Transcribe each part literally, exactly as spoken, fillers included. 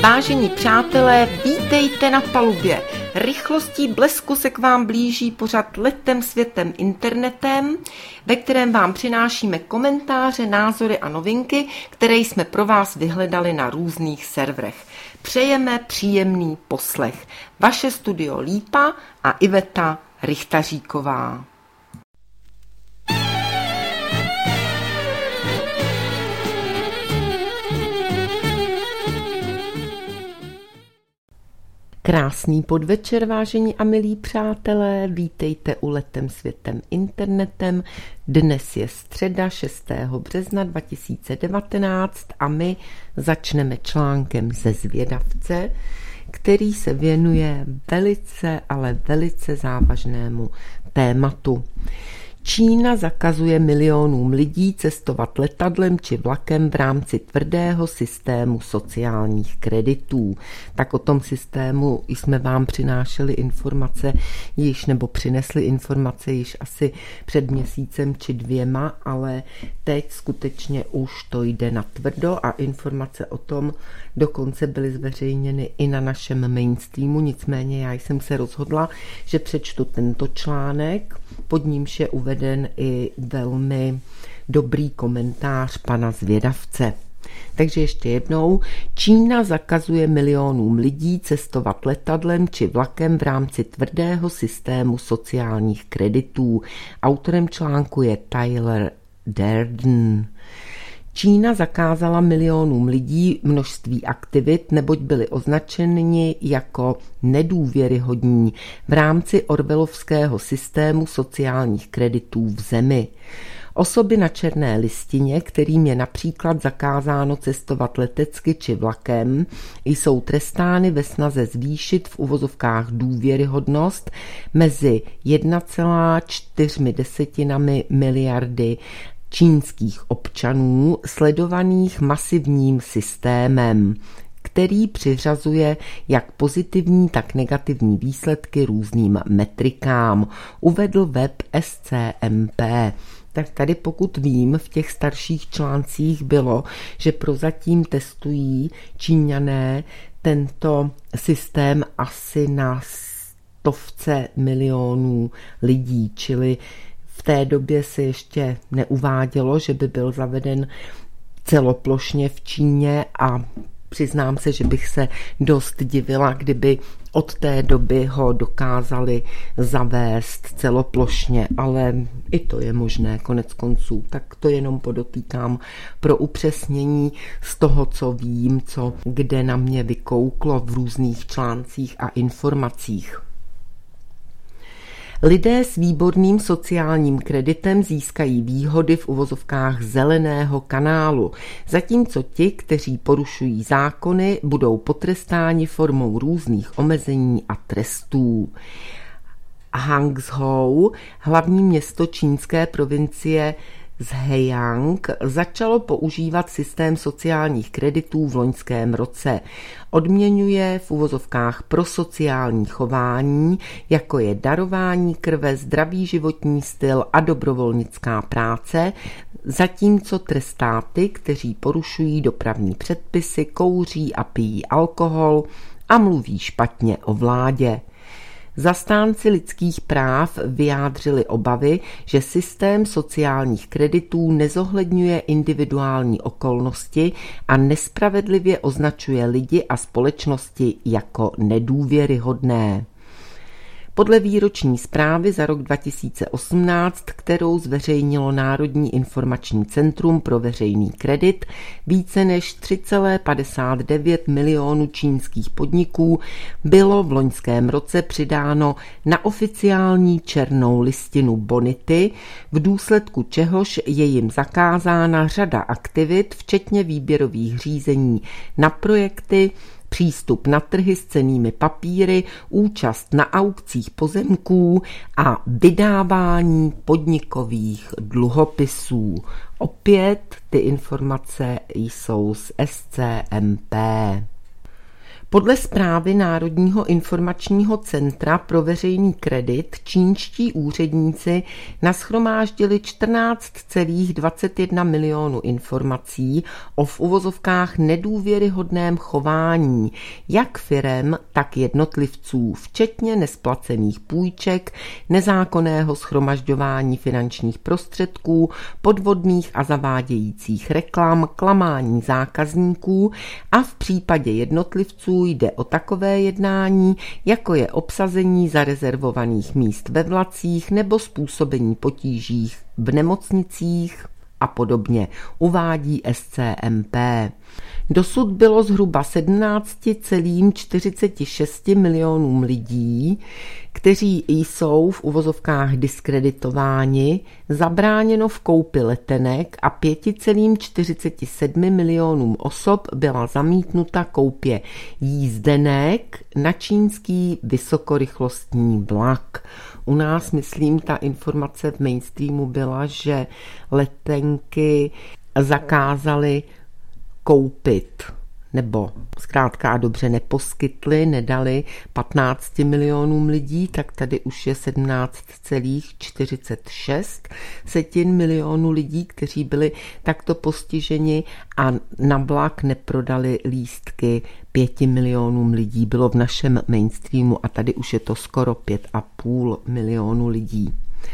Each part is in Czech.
Vážení přátelé, vítejte na palubě. Rychlostí blesku se k vám blíží pořad Letem světem internetem, ve kterém vám přinášíme komentáře, názory a novinky, které jsme pro vás vyhledali na různých serverech. Přejeme příjemný poslech. Vaše studio Lípa a Iveta Richtaříková. Krásný podvečer, vážení a milí přátelé, vítejte u Letem světem internetem. Dnes je středa šestého března dva tisíce devatenáct a my začneme článkem ze Zvědavce, který se věnuje velice, ale velice závažnému tématu. Čína zakazuje milionům lidí cestovat letadlem či vlakem v rámci tvrdého systému sociálních kreditů. Tak o tom systému jsme vám přinášeli informace již, nebo přinesli informace již asi před měsícem či dvěma, ale teď skutečně už to jde na tvrdo a informace o tom dokonce byly zveřejněny i na našem mainstreamu, nicméně já jsem se rozhodla, že přečtu tento článek, pod nímž je uveden i velmi dobrý komentář pana Zvědavce. Takže ještě jednou, Čína zakazuje milionům lidí cestovat letadlem či vlakem v rámci tvrdého systému sociálních kreditů. Autorem článku je Tyler Durden. Čína zakázala milionům lidí množství aktivit, neboť byly označeni jako nedůvěryhodní v rámci orwellovského systému sociálních kreditů v zemi. Osoby na černé listině, kterým je například zakázáno cestovat letecky či vlakem, jsou trestány ve snaze zvýšit v uvozovkách důvěryhodnost mezi jedna celá čtyři miliardy čínských občanů sledovaných masivním systémem, který přiřazuje jak pozitivní, tak negativní výsledky různým metrikám, uvedl web S C M P. Tak tady pokud vím, v těch starších článcích bylo, že prozatím testují Číňané tento systém asi na stovce milionů lidí, čili v té době se ještě neuvádělo, že by byl zaveden celoplošně v Číně a přiznám se, že bych se dost divila, kdyby od té doby ho dokázali zavést celoplošně, ale i to je možné konec konců. Tak to jenom podotýkám pro upřesnění z toho, co vím, co kde na mě vykouklo v různých článcích a informacích. Lidé s výborným sociálním kreditem získají výhody v uvozovkách zeleného kanálu, zatímco ti, kteří porušují zákony, budou potrestáni formou různých omezení a trestů. Hangzhou, hlavní město čínské provincie Zhejiang, začalo používat systém sociálních kreditů v loňském roce. Odměňuje v uvozovkách pro sociální chování, jako je darování krve, zdravý životní styl a dobrovolnická práce, zatímco trestá ty, kteří porušují dopravní předpisy, kouří a pijí alkohol a mluví špatně o vládě. Zastánci lidských práv vyjádřili obavy, že systém sociálních kreditů nezohledňuje individuální okolnosti a nespravedlivě označuje lidi a společnosti jako nedůvěryhodné. Podle výroční zprávy za rok dva tisíce osmnáct, kterou zveřejnilo Národní informační centrum pro veřejný kredit, více než tři celá padesát devět milionů čínských podniků bylo v loňském roce přidáno na oficiální černou listinu bonity, v důsledku čehož je jim zakázána řada aktivit, včetně výběrových řízení na projekty, přístup na trhy s cennými papíry, účast na aukcích pozemků a vydávání podnikových dluhopisů. Opět ty informace jsou z S C M P. Podle zprávy Národního informačního centra pro veřejný kredit čínští úředníci nashromáždili čtrnáct celá dvacet jedna milionu informací o v uvozovkách nedůvěryhodném chování jak firem, tak jednotlivců, včetně nesplacených půjček, nezákonného shromažďování finančních prostředků, podvodných a zavádějících reklam, klamání zákazníků a v případě jednotlivců jde o takové jednání, jako je obsazení zarezervovaných míst ve vlacích nebo způsobení potíží v nemocnicích a podobně, uvádí S C M P. Dosud bylo zhruba sedmnáct celá čtyřicet šest milionům lidí, kteří jsou v uvozovkách diskreditováni, zabráněno v koupi letenek a pět celá čtyřicet sedm milionům osob byla zamítnuta koupě jízdenek na čínský vysokorychlostní vlak. U nás, myslím, ta informace v mainstreamu byla, že letenky zakázali koupit, nebo zkrátka a dobře neposkytli, nedali patnáct milionům lidí, tak tady už je sedmnáct celá čtyřicet šest milionů lidí, kteří byli takto postiženi a na vlak neprodali lístky pěti milionům lidí. Bylo v našem mainstreamu a tady už je to skoro pět a půl milionu lidí.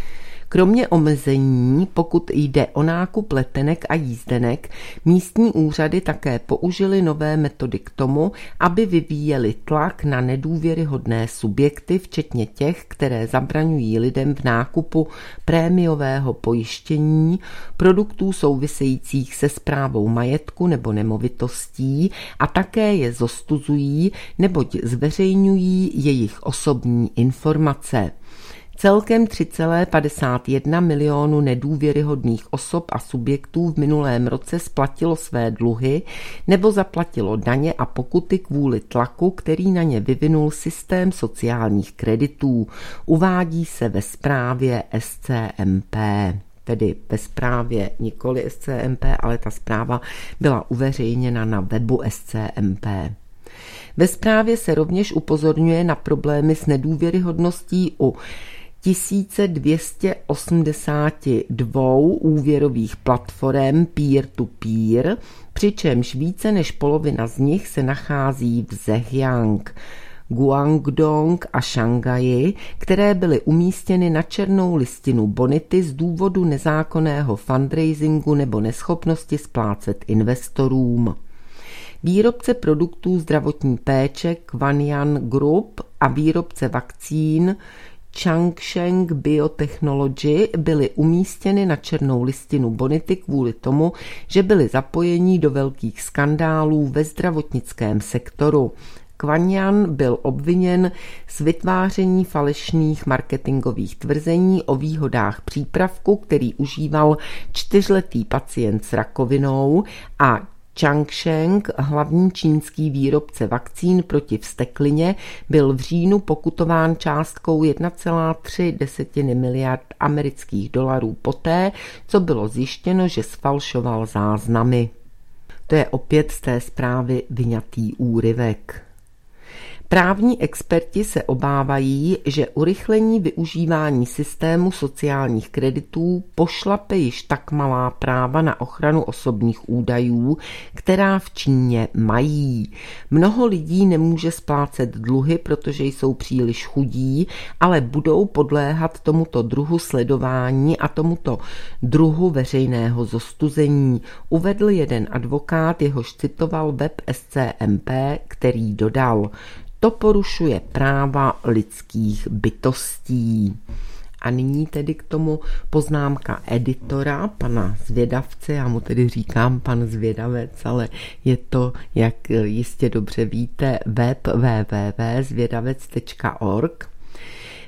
Kromě omezení, pokud jde o nákup letenek a jízdenek, místní úřady také použily nové metody k tomu, aby vyvíjeli tlak na nedůvěryhodné subjekty, včetně těch, které zabraňují lidem v nákupu prémiového pojištění, produktů souvisejících se správou majetku nebo nemovitostí a také je zostuzují, neboť zveřejňují jejich osobní informace. Celkem tři celá padesát jedna milionu nedůvěryhodných osob a subjektů v minulém roce splatilo své dluhy nebo zaplatilo daně a pokuty kvůli tlaku, který na ně vyvinul systém sociálních kreditů, uvádí se ve zprávě S C M P. Tedy ve zprávě nikoli S C M P, ale ta zpráva byla uveřejněna na webu S C M P. Ve zprávě se rovněž upozorňuje na problémy s nedůvěryhodností u tisíc dvě stě osmdesát dva úvěrových platform peer-to-peer, přičemž více než polovina z nich se nachází v Zhejiang, Guangdong a Šanghaji, které byly umístěny na černou listinu bonity z důvodu nezákonného fundraisingu nebo neschopnosti splácet investorům. Výrobce produktů zdravotní péče Quanyan Group a výrobce vakcín Changsheng Biotechnology byly umístěny na černou listinu bonity kvůli tomu, že byly zapojeni do velkých skandálů ve zdravotnickém sektoru. Quanyan byl obviněn z vytváření falešných marketingových tvrzení o výhodách přípravku, který užíval čtyřletý pacient s rakovinou, a Changsheng, hlavní čínský výrobce vakcín proti vzteklině, byl v říjnu pokutován částkou jedna celá tři miliard amerických dolarů poté, co bylo zjištěno, že sfalšoval záznamy. To je opět z té zprávy vyňatý úryvek. Právní experti se obávají, že urychlení využívání systému sociálních kreditů pošlape již tak malá práva na ochranu osobních údajů, která v Číně mají. Mnoho lidí nemůže splácet dluhy, protože jsou příliš chudí, ale budou podléhat tomuto druhu sledování a tomuto druhu veřejného zostuzení, uvedl jeden advokát, jehož citoval web S C M P, který dodal: to porušuje práva lidských bytostí. A nyní tedy k tomu poznámka editora, pana Zvědavce, já mu tedy říkám pan Zvědavec, ale je to, jak jistě dobře víte, web w w w tečka zvědavec tečka org.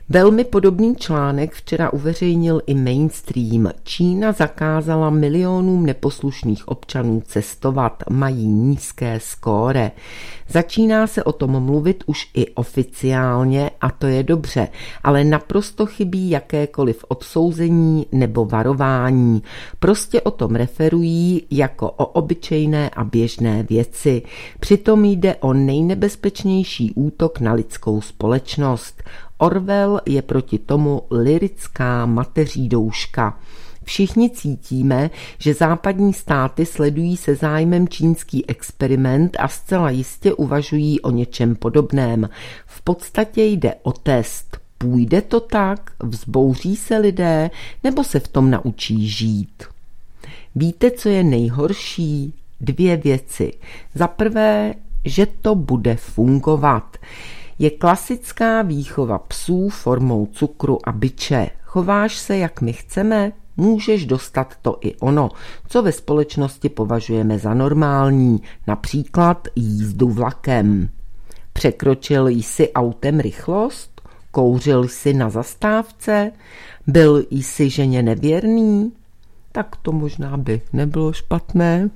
Velmi podobný článek včera uveřejnil i Mainstream. Čína zakázala milionům neposlušných občanů cestovat, mají nízké skóre. Začíná se o tom mluvit už i oficiálně a to je dobře, ale naprosto chybí jakékoliv odsouzení nebo varování. Prostě o tom referují jako o obyčejné a běžné věci. Přitom jde o nejnebezpečnější útok na lidskou společnost. Orwell je proti tomu lyrická mateří douška. Všichni cítíme, že západní státy sledují se zájmem čínský experiment a zcela jistě uvažují o něčem podobném. V podstatě jde o test. Půjde to tak, vzbouří se lidé, nebo se v tom naučí žít? Víte, co je nejhorší? Dvě věci. Za prvé, že to bude fungovat. Je klasická výchova psů formou cukru a biče. Chováš se, jak my chceme, můžeš dostat to i ono, co ve společnosti považujeme za normální, například jízdu vlakem. Překročil jsi autem rychlost? Kouřil jsi na zastávce? Byl jsi ženě nevěrný? Tak to možná by nebylo špatné,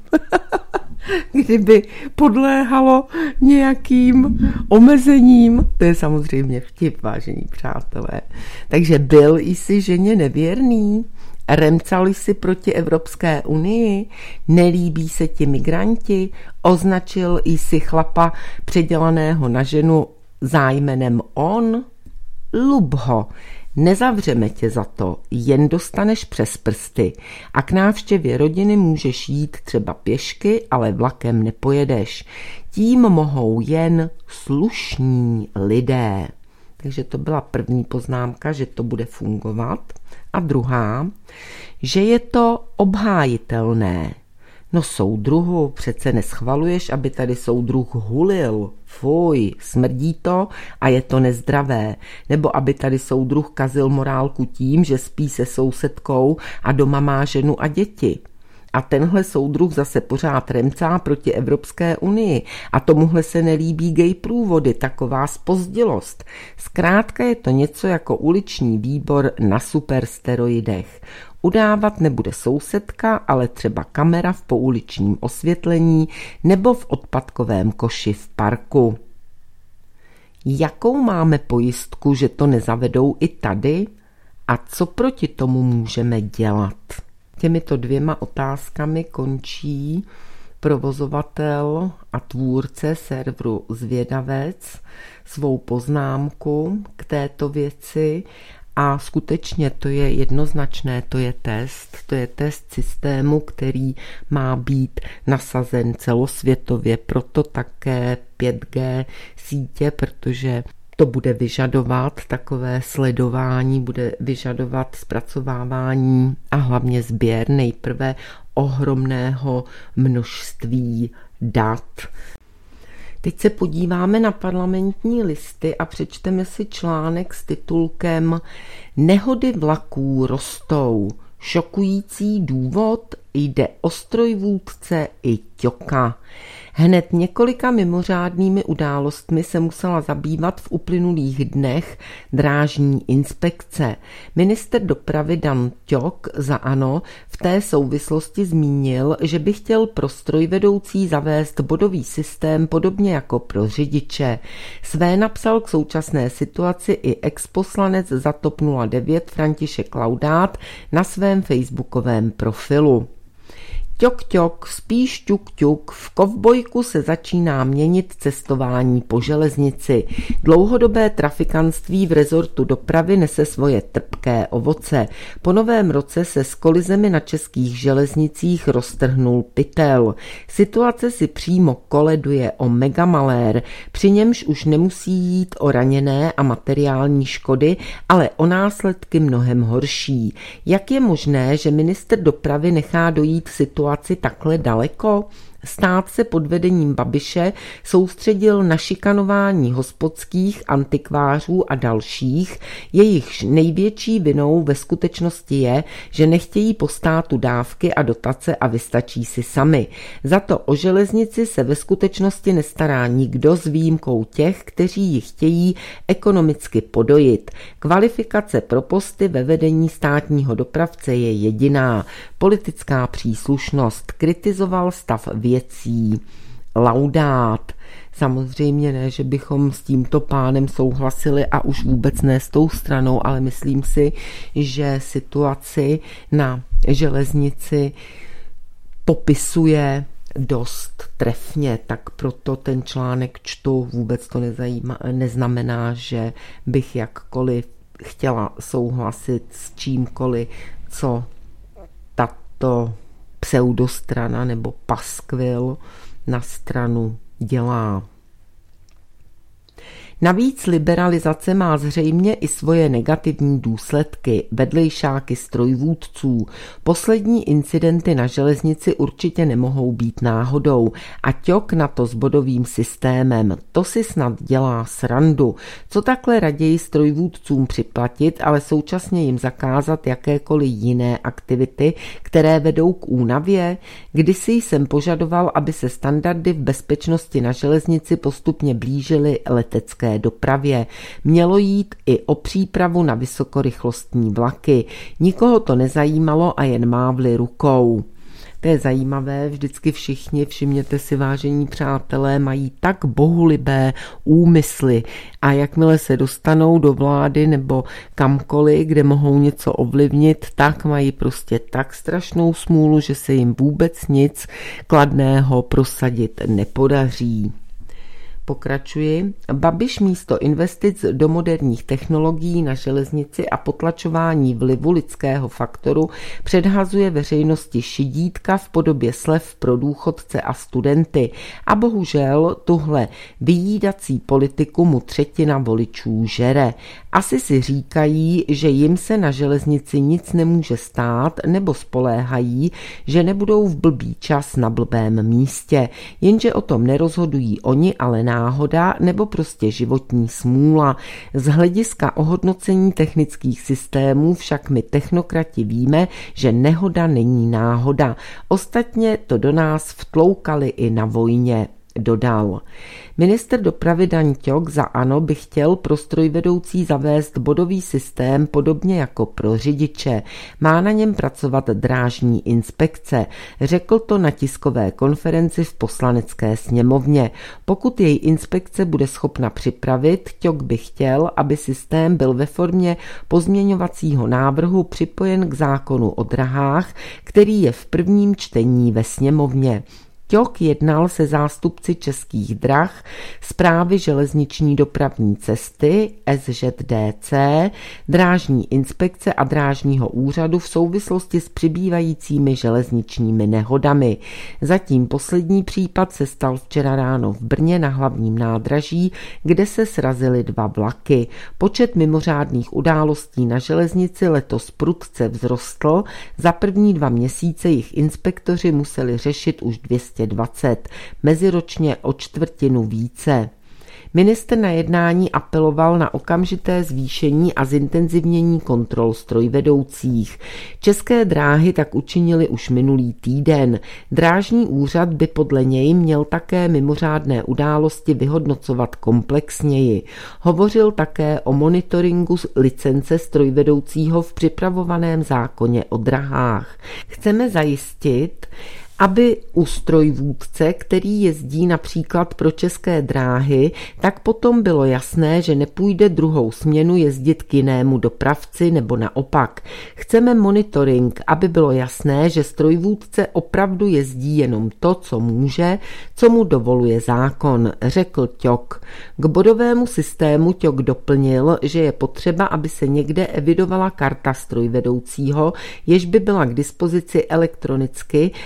kdyby podléhalo nějakým omezením. To je samozřejmě vtip, vážení přátelé. Takže byl jsi ženě nevěrný? Remcali si proti Evropské unii? Nelíbí se ti migranti? Označil jsi chlapa předělaného na ženu zájmenem on? Lub ho. Nezavřeme tě za to, jen dostaneš přes prsty a k návštěvě rodiny můžeš jít třeba pěšky, ale vlakem nepojedeš. Tím mohou jen slušní lidé. Takže to byla první poznámka, že to bude fungovat. A druhá, že je to obhájitelné. No soudruhu, přece neschvaluješ, aby tady soudruh hulil. Fuj, smrdí to a je to nezdravé. Nebo aby tady soudruh kazil morálku tím, že spí se sousedkou a doma má ženu a děti. A tenhle soudruh zase pořád remcá proti Evropské unii a tomuhle se nelíbí gay průvody, taková zpozdělost. Zkrátka je to něco jako uliční výbor na supersteroidech. Udávat nebude sousedka, ale třeba kamera v pouličním osvětlení nebo v odpadkovém koši v parku. Jakou máme pojistku, že to nezavedou i tady? A co proti tomu můžeme dělat? Těmito dvěma otázkami končí provozovatel a tvůrce serveru Zvědavec svou poznámku k této věci a skutečně to je jednoznačné, to je test, to je test systému, který má být nasazen celosvětově, proto také pět G sítě, protože to bude vyžadovat takové sledování, bude vyžadovat zpracovávání a hlavně sběr nejprve ohromného množství dat. Teď se podíváme na Parlamentní listy a přečteme si článek s titulkem Nehody vlaků rostou. Šokující důvod, jde o strojvůdce i ťoka. Hned několika mimořádnými událostmi se musela zabývat v uplynulých dnech drážní inspekce. Ministr dopravy Dan Ťok za ANO v té souvislosti zmínil, že by chtěl pro strojvedoucí zavést bodový systém podobně jako pro řidiče. Své napsal k současné situaci i exposlanec za T O P nula devět František Laudát na svém facebookovém profilu. Ťok, ťok, spíš ťuk, ťuk, v kovbojku se začíná měnit cestování po železnici. Dlouhodobé trafikantství v rezortu dopravy nese svoje trpké ovoce. Po novém roce se s kolizemi na českých železnicích roztrhnul pytel. Situace si přímo koleduje o megamalér, při němž už nemusí jít o raněné a materiální škody, ale o následky mnohem horší. Jak je možné, že ministr dopravy nechá dojít situaci takhle daleko? Stát se pod vedením Babiše soustředil na šikanování hospodských, antikvářů a dalších, jejichž největší vinou ve skutečnosti je, že nechtějí po státu dávky a dotace a vystačí si sami. Za to o železnici se ve skutečnosti nestará nikdo s výjimkou těch, kteří ji chtějí ekonomicky podojit. Kvalifikace pro posty ve vedení státního dopravce je jediná: politická příslušnost. Kritizoval stav věcí Laudát. Samozřejmě ne, že bychom s tímto pánem souhlasili a už vůbec ne s tou stranou, ale myslím si, že situaci na železnici popisuje dost trefně, tak proto ten článek čtu. Vůbec to nezajímá, neznamená, že bych jakkoliv chtěla souhlasit s čímkoliv, co tato pseudostrana nebo paskvil na stranu dělá. Navíc liberalizace má zřejmě i svoje negativní důsledky, vedlejšáky strojvůdců. Poslední incidenty na železnici určitě nemohou být náhodou a ťok na to s bodovým systémem. To si snad dělá srandu. Co takhle raději strojvůdcům připlatit, ale současně jim zakázat jakékoliv jiné aktivity, které vedou k únavě? Kdysi jsem požadoval, aby se standardy v bezpečnosti na železnici postupně blížily letecké dopravě. Mělo jít i o přípravu na vysokorychlostní vlaky. Nikoho to nezajímalo a jen mávli rukou. To je zajímavé, vždycky všichni, všimněte si, vážení přátelé, mají tak bohulibé úmysly a jakmile se dostanou do vlády nebo kamkoliv, kde mohou něco ovlivnit, tak mají prostě tak strašnou smůlu, že se jim vůbec nic kladného prosadit nepodaří. Pokračuji. Babiš místo investic do moderních technologií na železnici a potlačování vlivu lidského faktoru předhazuje veřejnosti šidítka v podobě slev pro důchodce a studenty. A bohužel tuhle vyjídací politiku mu třetina voličů žere. Asi si říkají, že jim se na železnici nic nemůže stát, nebo spoléhají, že nebudou v blbý čas na blbém místě. Jenže o tom nerozhodují oni, ale náhoda nebo prostě životní smůla. Z hlediska ohodnocení technických systémů však my technokrati víme, že nehoda není náhoda. Ostatně to do nás vtloukali i na vojně, dodal. Ministr dopravy Dan Ťok za ANO by chtěl pro strojvedoucí zavést bodový systém podobně jako pro řidiče. Má na něm pracovat drážní inspekce. Řekl to na tiskové konferenci v Poslanecké sněmovně. Pokud jej inspekce bude schopna připravit, Ťok by chtěl, aby systém byl ve formě pozměňovacího návrhu připojen k zákonu o drahách, který je v prvním čtení ve sněmovně. Ťok jednal se zástupci Českých drah, Správy železniční dopravní cesty, S Ž D C, Drážní inspekce a Drážního úřadu v souvislosti s přibývajícími železničními nehodami. Zatím poslední případ se stal včera ráno v Brně na hlavním nádraží, kde se srazily dva vlaky. Počet mimořádných událostí na železnici letos prudce vzrostl, za první dva měsíce jich inspektoři museli řešit už dvě stě dvacet, meziročně o čtvrtinu více. Ministr na jednání apeloval na okamžité zvýšení a zintenzivnění kontrol strojvedoucích. České dráhy tak učinili už minulý týden. Drážní úřad by podle něj měl také mimořádné události vyhodnocovat komplexněji. Hovořil také o monitoringu licence strojvedoucího v připravovaném zákoně o drahách. Chceme zajistit, aby u strojvůdce, který jezdí například pro České dráhy, tak potom bylo jasné, že nepůjde druhou směnu jezdit k jinému dopravci nebo naopak. Chceme monitoring, aby bylo jasné, že strojvůdce opravdu jezdí jenom to, co může, co mu dovoluje zákon, řekl Ťok. K bodovému systému Ťok doplnil, že je potřeba, aby se někde evidovala karta strojvedoucího, jež by byla k dispozici elektronicky a kterou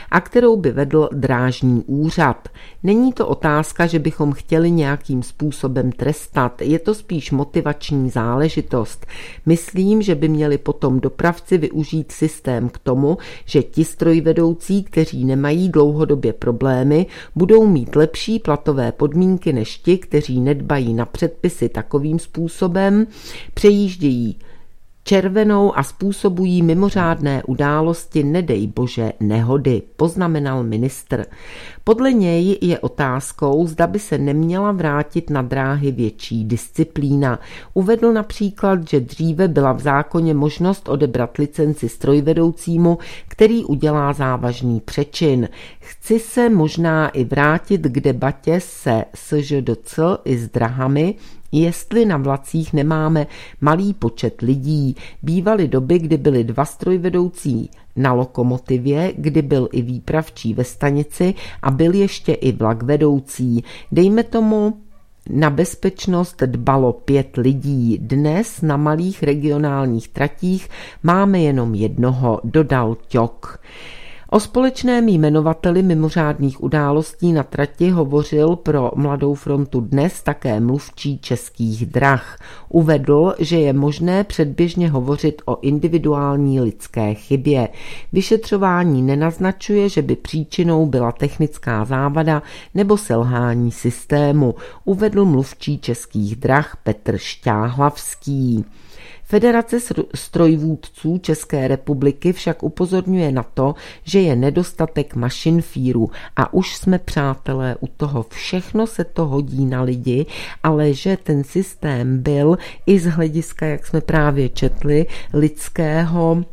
kterou by vedl drážní úřad. Není to otázka, že bychom chtěli nějakým způsobem trestat, je to spíš motivační záležitost. Myslím, že by měli potom dopravci využít systém k tomu, že ti strojvedoucí, kteří nemají dlouhodobě problémy, budou mít lepší platové podmínky než ti, kteří nedbají na předpisy takovým způsobem, přejíždějí červenou a způsobují mimořádné události, nedej bože nehody, poznamenal ministr. Podle něj je otázkou, zda by se neměla vrátit na dráhy větší disciplína. Uvedl například, že dříve byla v zákoně možnost odebrat licenci strojvedoucímu, který udělá závažný přečin. Chci se možná i vrátit k debatě se S Ž D C i s drahami, jestli na vlacích nemáme malý počet lidí. Bývaly doby, kdy byly dva strojvedoucí na lokomotivě, kdy byl i výpravčí ve stanici a byl ještě i vlak vedoucí. Dejme tomu, na bezpečnost dbalo pět lidí. Dnes na malých regionálních tratích máme jenom jednoho, dodal Ťok. O společném jmenovateli mimořádných událostí na trati hovořil pro Mladou frontu Dnes také mluvčí Českých drah. Uvedl, že je možné předběžně hovořit o individuální lidské chybě. Vyšetřování nenaznačuje, že by příčinou byla technická závada nebo selhání systému, uvedl mluvčí Českých drah Petr Šťáhlavský. Federace strojvůdců České republiky však upozorňuje na to, že je nedostatek mašinfírů a už jsme, přátelé, u toho, všechno se to hodí na lidi, ale že ten systém byl i z hlediska, jak jsme právě četli, lidského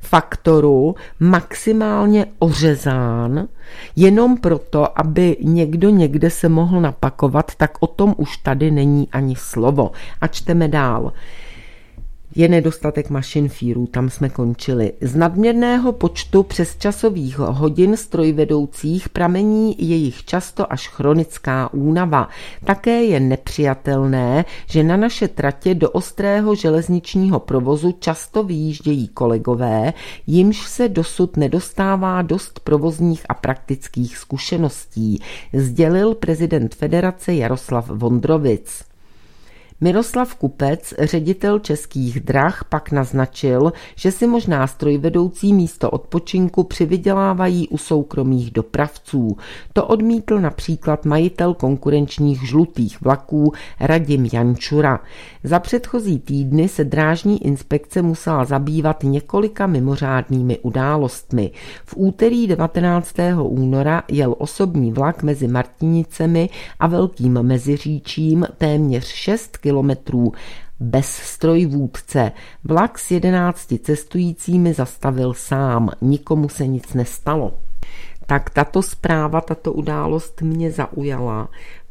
faktoru maximálně ořezán, jenom proto, aby někdo někde se mohl napakovat, tak o tom už tady není ani slovo. A čteme dál. Je nedostatek mašinfírů, tam jsme končili. Z nadměrného počtu přesčasových hodin strojvedoucích pramení jejich často až chronická únava. Také je nepřijatelné, že na naše tratě do ostrého železničního provozu často vyjíždějí kolegové, jimž se dosud nedostává dost provozních a praktických zkušeností, sdělil prezident federace Jaroslav Vondrovic. Miroslav Kupec, ředitel Českých drah, pak naznačil, že si možná strojvedoucí místo odpočinku přivydělávají u soukromých dopravců. To odmítl například majitel konkurenčních žlutých vlaků Radim Jančura. Za předchozí týdny se drážní inspekce musela zabývat několika mimořádnými událostmi. V úterý devatenáctého února jel osobní vlak mezi Martinicemi a Velkým Meziříčím téměř šest kilometrů bez strojvůdce. Vlak s jedenácti cestujícími zastavil sám, nikomu se nic nestalo. Tak tato zpráva, tato událost mě zaujala,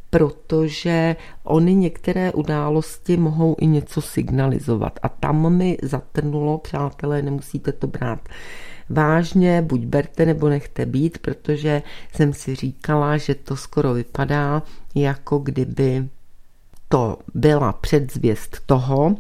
protože ony některé události mohou i něco signalizovat. A tam mi zatrnulo, přátelé, nemusíte to brát vážně, buď berte nebo nechte být, protože jsem si říkala, že to skoro vypadá, jako kdyby to byla předzvěst toho,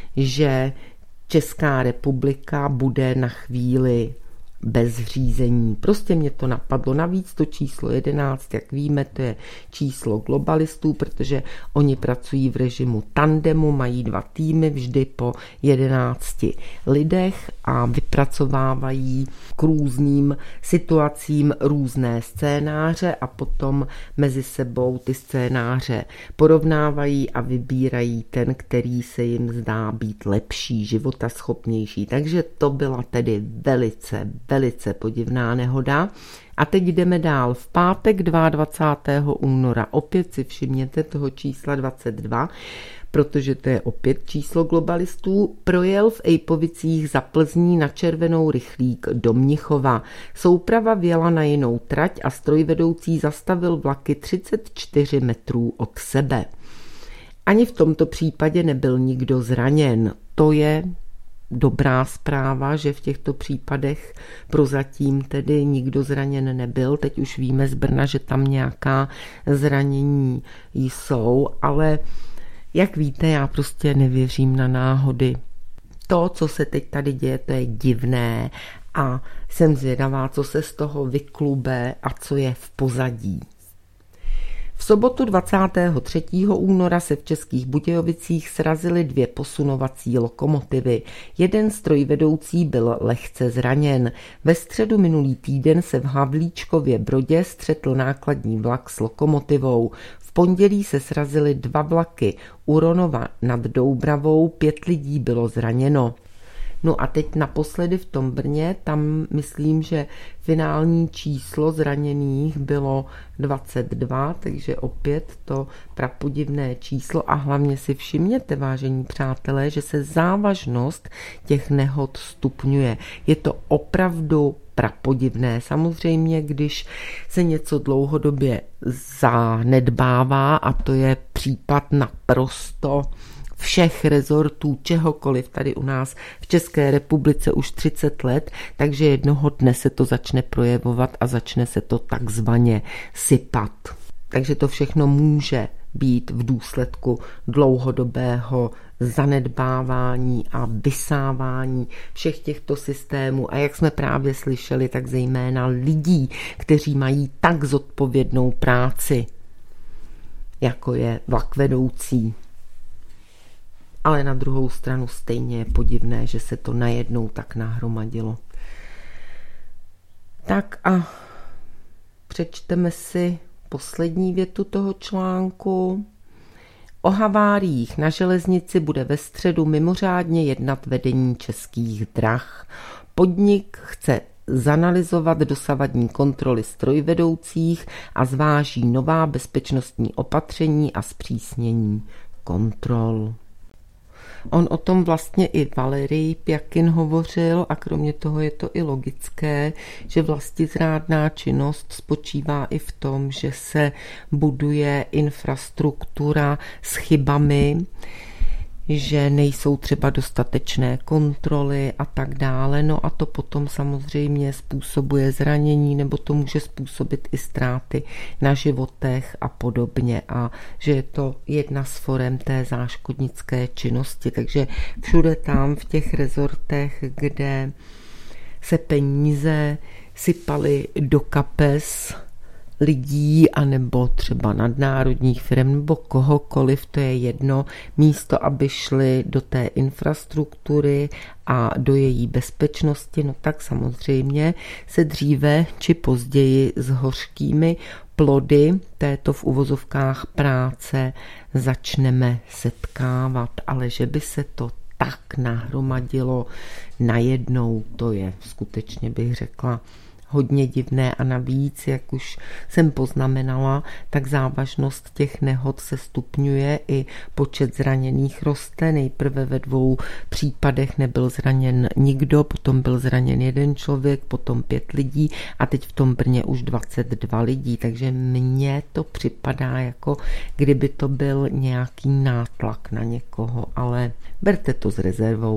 že Česká republika bude na chvíli bez řízení. Prostě mě to napadlo. Navíc to číslo jedenáct, jak víme, to je číslo globalistů, protože oni pracují v režimu tandemu, mají dva týmy vždy po jedenácti lidech a vypracovávají k různým situacím různé scénáře a potom mezi sebou ty scénáře porovnávají a vybírají ten, který se jim zdá být lepší, životaschopnější. Takže to byla tedy velice, velice podivná nehoda. A teď jdeme dál. V pátek dvacátého druhého února, opět si všimněte toho čísla dvacet dva, protože to je opět číslo globalistů, projel v Ejpovicích za Plzní na červenou rychlík do Mnichova. Souprava vjela na jinou trať a strojvedoucí zastavil vlaky třicet čtyři metrů od sebe. Ani v tomto případě nebyl nikdo zraněn. To je dobrá zpráva, že v těchto případech prozatím tedy nikdo zraněn nebyl. Teď už víme z Brna, že tam nějaká zranění jsou, ale jak víte, já prostě nevěřím na náhody. To, co se teď tady děje, to je divné a jsem zvědavá, co se z toho vyklube a co je v pozadí. V sobotu dvacátého třetího února se v Českých Budějovicích srazily dvě posunovací lokomotivy. Jeden strojvedoucí byl lehce zraněn. Ve středu minulý týden se v Havlíčkově Brodě střetl nákladní vlak s lokomotivou. V pondělí se srazily dva vlaky. U Ronova nad Doubravou pět lidí bylo zraněno. No a teď naposledy v tom Brně, tam myslím, že finální číslo zraněných bylo dvacet dva, takže opět to prapodivné číslo a hlavně si všimněte, vážení přátelé, že se závažnost těch nehod stupňuje. Je to opravdu prapodivné. Samozřejmě, když se něco dlouhodobě zanedbává, a to je případ naprosto všech rezortů, čehokoliv tady u nás v České republice už třicet let, takže jednoho dne se to začne projevovat a začne se to takzvaně sypat. Takže to všechno může být v důsledku dlouhodobého zanedbávání a vysávání všech těchto systémů a jak jsme právě slyšeli, tak zejména lidí, kteří mají tak zodpovědnou práci, jako je vlakvedoucí. Ale na druhou stranu stejně je podivné, že se to najednou tak nahromadilo. Tak a přečteme si poslední větu toho článku. O haváriích na železnici bude ve středu mimořádně jednat vedení Českých drah. Podnik chce zanalyzovat dosavadní kontroly strojvedoucích a zváží nová bezpečnostní opatření a zpřísnění kontrol. On o tom vlastně i Valerij Pjakin hovořil a kromě toho je to i logické, že vlastizrádná činnost spočívá i v tom, že se buduje infrastruktura s chybami, že nejsou třeba dostatečné kontroly a tak dále. No a to potom samozřejmě způsobuje zranění nebo to může způsobit i ztráty na životech a podobně. A že je to jedna z forem té záškodnické činnosti. Takže všude tam v těch rezortech, kde se peníze sypaly do kapes lidí anebo třeba nadnárodních firm nebo kohokoliv, to je jedno, místo, aby šli do té infrastruktury a do její bezpečnosti, no tak samozřejmě se dříve či později s hořkými plody této v uvozovkách práce začneme setkávat, ale že by se to tak nahromadilo najednou, to je skutečně, bych řekla, hodně divné a navíc, jak už jsem poznamenala, tak závažnost těch nehod se stupňuje i počet zraněných roste. Nejprve ve dvou případech nebyl zraněn nikdo, potom byl zraněn jeden člověk, potom pět lidí a teď v tom Brně už dvacet dva lidí, takže mně to připadá jako kdyby to byl nějaký nátlak na někoho, ale berte to s rezervou.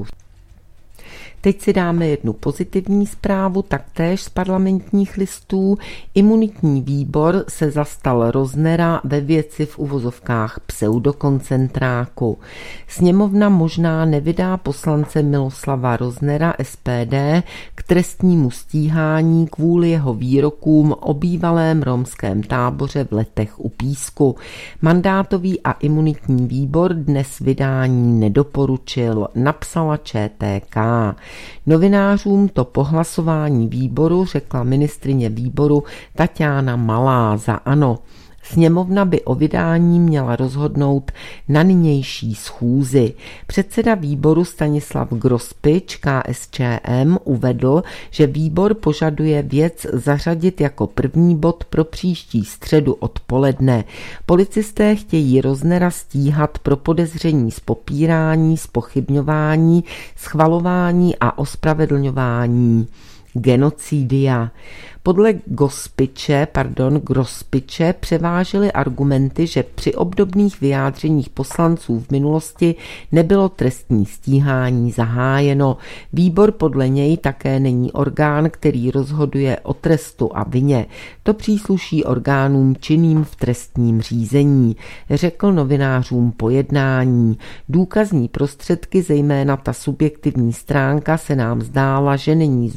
Teď si dáme jednu pozitivní zprávu, taktéž z Parlamentních listů. Imunitní výbor se zastal Roznera ve věci v uvozovkách pseudokoncentráku. Sněmovna možná nevydá poslance Miloslava Roznera S P D k trestnímu stíhání kvůli jeho výrokům o bývalém romském táboře v Letech u Písku. Mandátový a imunitní výbor dnes vydání nedoporučil, napsala Č T K. Novinářům to po hlasování výboru řekla ministryně výboru Taťána Malá za ANO. Sněmovna by o vydání měla rozhodnout na nynější schůzi. Předseda výboru Stanislav Grospič K S Č M uvedl, že výbor požaduje věc zařadit jako první bod pro příští středu odpoledne. Policisté chtějí Roznera stíhat pro podezření z popírání, zpochybňování, schvalování a ospravedlňování genocidia. Podle Gospiče, pardon, Grospiče převážily argumenty, že při obdobných vyjádřeních poslanců v minulosti nebylo trestní stíhání zahájeno. Výbor podle něj také není orgán, který rozhoduje o trestu a vině. To přísluší orgánům činným v trestním řízení, řekl novinářům po jednání. Důkazní prostředky, zejména ta subjektivní stránka, se nám zdála, že není zdůvodněna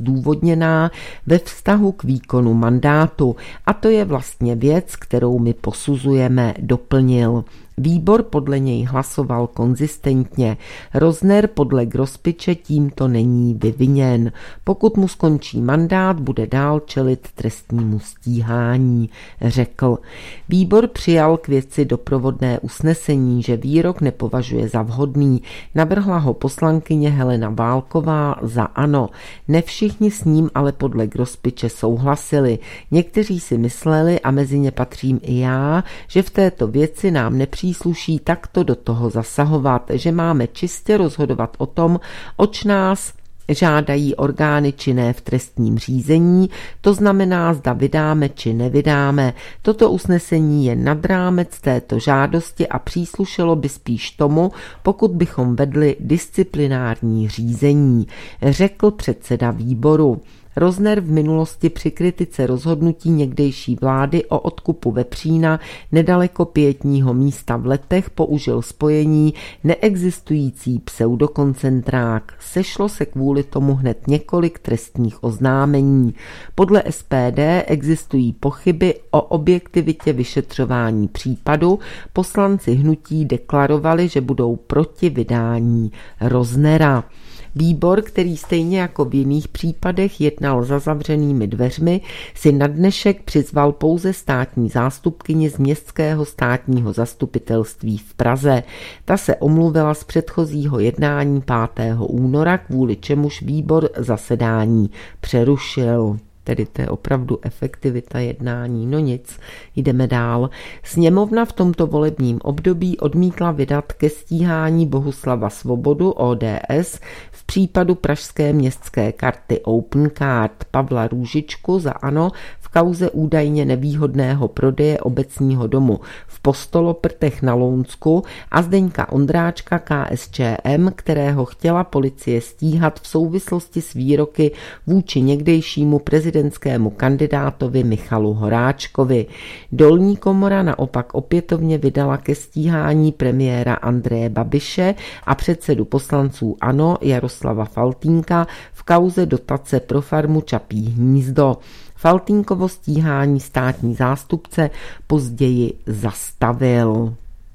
odůvodněná ve vztahu k výkonu mandátu a to je vlastně věc, kterou my posuzujeme, doplnil. Výbor podle něj hlasoval konzistentně. Rozner podle Grospiče tímto není vyviněn. Pokud mu skončí mandát, bude dál čelit trestnímu stíhání, řekl. Výbor přijal k věci doprovodné usnesení, že výrok nepovažuje za vhodný. Navrhla ho poslankyně Helena Válková za ANO. Ne všichni s ním ale podle Grospiče souhlasili. Někteří si mysleli, a mezi ně patřím i já, že v této věci nám nepřijde přísluší takto do toho zasahovat, že máme čistě rozhodovat o tom, oč nás žádají orgány činné v trestním řízení, to znamená, zda vydáme či nevydáme. Toto usnesení je nad rámec této žádosti a příslušelo by spíš tomu, pokud bychom vedli disciplinární řízení, řekl předseda výboru. Rozner v minulosti při kritice rozhodnutí někdejší vlády o odkupu vepřína nedaleko Pietního místa v Letech použil spojení neexistující pseudokoncentrák. Sešlo se kvůli tomu hned několik trestních oznámení. Podle S P D existují pochyby o objektivitě vyšetřování případu. Poslanci hnutí deklarovali, že budou proti vydání Roznera. Výbor, který stejně jako v jiných případech jednal za zavřenými dveřmi, si na dnešek přizval pouze státní zástupkyni z Městského státního zastupitelství v Praze. Ta se omluvila z předchozího jednání pátého února, kvůli čemuž výbor zasedání přerušil. Tedy to je opravdu efektivita jednání. No nic, jdeme dál. Sněmovna v tomto volebním období odmítla vydat ke stíhání Bohuslava Svobodu O D S v případu pražské městské karty Opencard, Pavla Růžičku za ANO v kauze údajně nevýhodného prodeje obecního domu v Postoloprtech na Lounsku a Zdeňka Ondráčka K S Č M, kterého chtěla policie stíhat v souvislosti s výroky vůči někdejšímu prezidentskému kandidátovi Michalu Horáčkovi. Dolní komora naopak opětovně vydala ke stíhání premiéra Andreje Babiše a předsedu poslanců ANO Jaroslava Faltýnka v kauze dotace pro farmu Čapí hnízdo. Faltýnkovo stíhání státní zástupce později zastavil.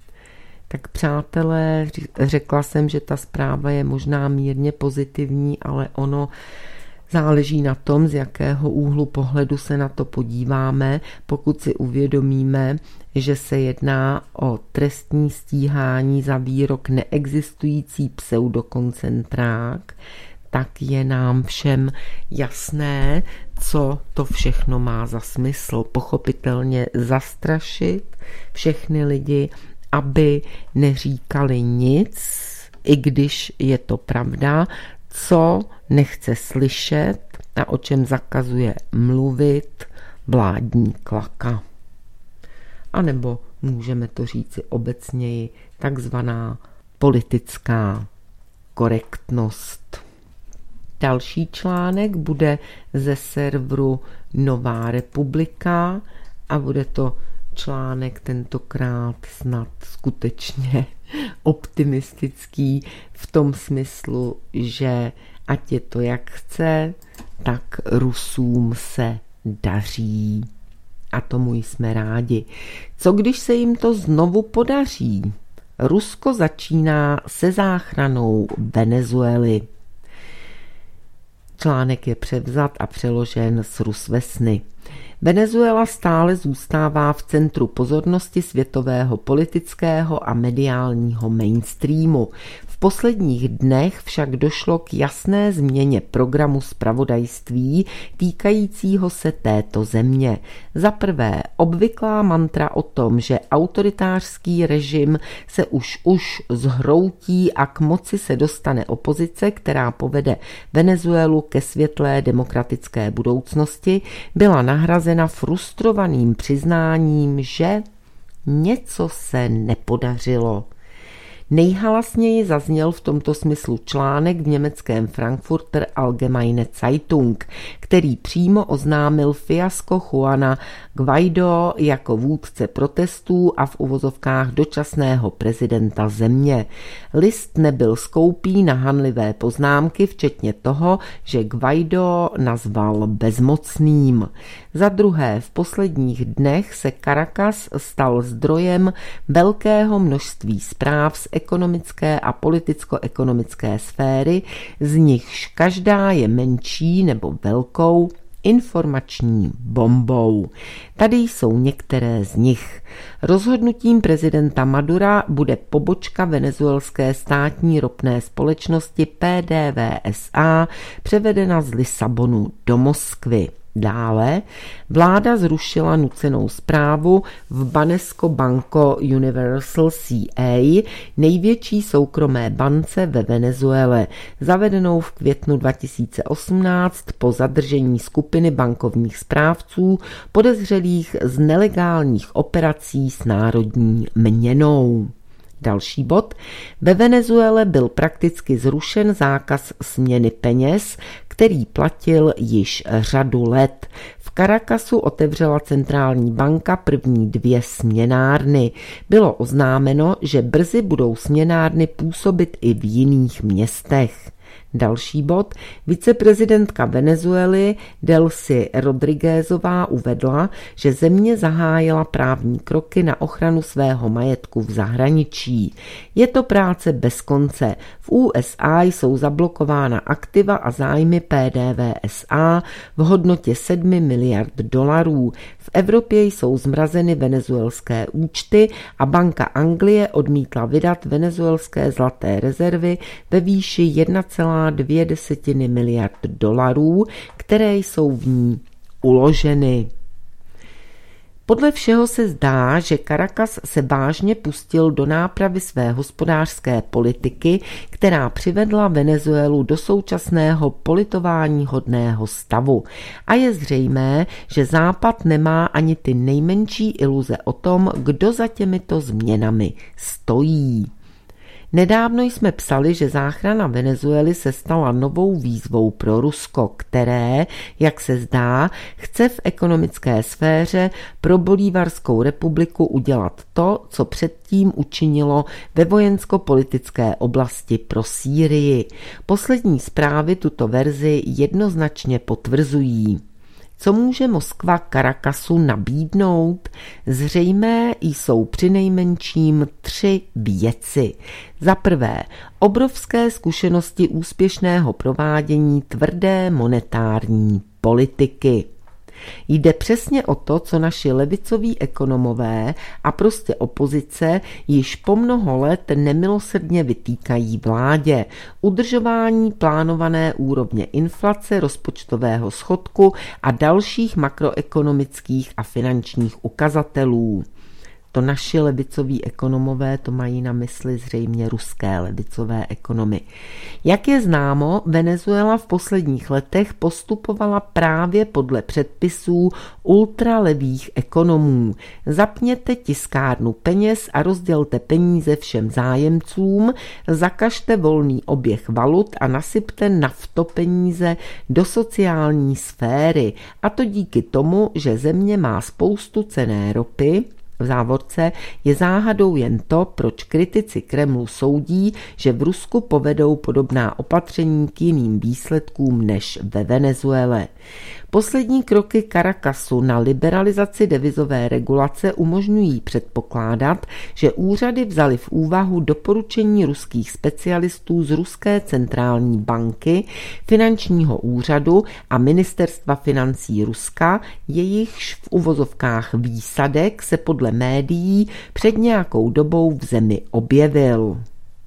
Tak přátelé, řekla jsem, že ta zpráva je možná mírně pozitivní, ale ono záleží na tom, z jakého úhlu pohledu se na to podíváme. Pokud si uvědomíme, že se jedná o trestní stíhání za výrok neexistující pseudokoncentrák, tak je nám všem jasné, co to všechno má za smysl. Pochopitelně zastrašit všechny lidi, aby neříkali nic, i když je to pravda, co nechce slyšet a o čem zakazuje mluvit vládní klaka. A nebo můžeme to říci obecněji, takzvaná politická korektnost. Další článek bude ze serveru Nová republika a bude to článek tentokrát snad skutečně optimistický v tom smyslu, že ať je to jak chce, tak Rusům se daří. A tomu jsme rádi. Co když se jim to znovu podaří? Rusko začíná se záchranou Venezuely. Článek je převzat a přeložen z Rusvesny. Venezuela stále zůstává v centru pozornosti světového politického a mediálního mainstreamu. V posledních dnech však došlo k jasné změně programu zpravodajství týkajícího se této země. Za prvé, obvyklá mantra o tom, že autoritářský režim se už už zhroutí a k moci se dostane opozice, která povede Venezuelu ke světlé demokratické budoucnosti, byla nahrazena frustrovaným přiznáním, že něco se nepodařilo. Nejhalasněji zazněl v tomto smyslu článek v německém Frankfurter Allgemeine Zeitung, který přímo oznámil fiasko Juana Guaidó jako vůdce protestů a v uvozovkách dočasného prezidenta země. List nebyl skoupý na hanlivé poznámky, včetně toho, že Guaidó nazval bezmocným. Za druhé, v posledních dnech se Caracas stal zdrojem velkého množství zpráv z ekonomické a politicko-ekonomické sféry, z nichž každá je menší nebo velkou informační bombou. Tady jsou některé z nich. Rozhodnutím prezidenta Madura bude pobočka venezuelské státní ropné společnosti P D V S A převedena z Lisabonu do Moskvy. Dále vláda zrušila nucenou správu v Banesco Banco Universal C A, největší soukromé bance ve Venezuele, zavedenou v květnu dva tisíce osmnáct po zadržení skupiny bankovních správců podezřelých z nelegálních operací s národní měnou. Další bod. Ve Venezuele byl prakticky zrušen zákaz směny peněz, který platil již řadu let. V Caracasu otevřela centrální banka první dvě směnárny. Bylo oznámeno, že brzy budou směnárny působit i v jiných městech. Další bod. Viceprezidentka Venezuely Delcy Rodriguezová uvedla, že země zahájila právní kroky na ochranu svého majetku v zahraničí. Je to práce bez konce. V U S A jsou zablokována aktiva a zájmy P D V S A v hodnotě sedm miliard dolarů. V Evropě jsou zmrazeny venezuelské účty a Banka Anglie odmítla vydat venezuelské zlaté rezervy ve výši jedna celá dvě miliard dolarů, které jsou v ní uloženy. Podle všeho se zdá, že Caracas se vážně pustil do nápravy své hospodářské politiky, která přivedla Venezuelu do současného politováníhodného stavu. A je zřejmé, že Západ nemá ani ty nejmenší iluze o tom, kdo za těmito změnami stojí. Nedávno jsme psali, že záchrana Venezuely se stala novou výzvou pro Rusko, které, jak se zdá, chce v ekonomické sféře pro Bolívarskou republiku udělat to, co předtím učinilo ve vojensko-politické oblasti pro Sýrii. Poslední zprávy tuto verzi jednoznačně potvrzují. Co může Moskva Caracasu nabídnout? Zřejmé jsou přinejmenším tři věci. Za prvé, obrovské zkušenosti úspěšného provádění tvrdé monetární politiky. Jde přesně o to, co naši levicoví ekonomové a prostě opozice již po mnoho let nemilosrdně vytýkají vládě. Udržování plánované úrovně inflace, rozpočtového schodku a dalších makroekonomických a finančních ukazatelů. To naši levicoví ekonomové to mají na mysli zřejmě ruské levicové ekonomy. Jak je známo, Venezuela v posledních letech postupovala právě podle předpisů ultralevých ekonomů. Zapněte tiskárnu peněz a rozdělte peníze všem zájemcům, zakažte volný oběh valut a nasypte naftopeníze do sociální sféry. A to díky tomu, že země má spoustu cenné ropy. V závorce je záhadou jen to, proč kritici Kremlu soudí, že v Rusku povedou podobná opatření k jiným výsledkům než ve Venezuele. Poslední kroky Caracasu na liberalizaci devizové regulace umožňují předpokládat, že úřady vzaly v úvahu doporučení ruských specialistů z Ruské centrální banky, finančního úřadu a ministerstva financí Ruska, jejichž v uvozovkách výsadek se podle médií před nějakou dobou v zemi objevil.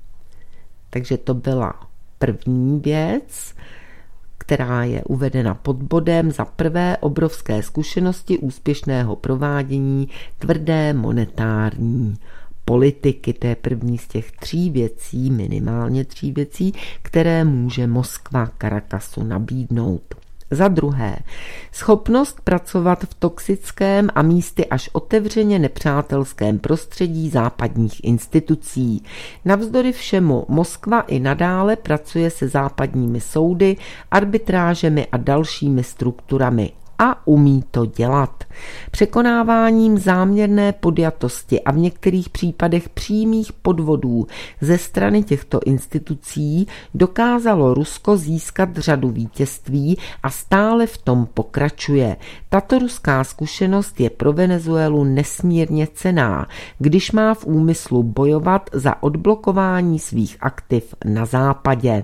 Takže to byla první věc, která je uvedena pod bodem za prvé obrovské zkušenosti úspěšného provádění tvrdé monetární politiky. To je první z těch tří věcí, minimálně tří věcí, které může Moskva Caracasu nabídnout. Za druhé, schopnost pracovat v toxickém a místy až otevřeně nepřátelském prostředí západních institucí. Navzdory všemu Moskva i nadále pracuje se západními soudy, arbitrážemi a dalšími strukturami. A umí to dělat. Překonáváním záměrné podjatosti a v některých případech přímých podvodů ze strany těchto institucí dokázalo Rusko získat řadu vítězství a stále v tom pokračuje. Tato ruská zkušenost je pro Venezuelu nesmírně cenná, když má v úmyslu bojovat za odblokování svých aktiv na západě.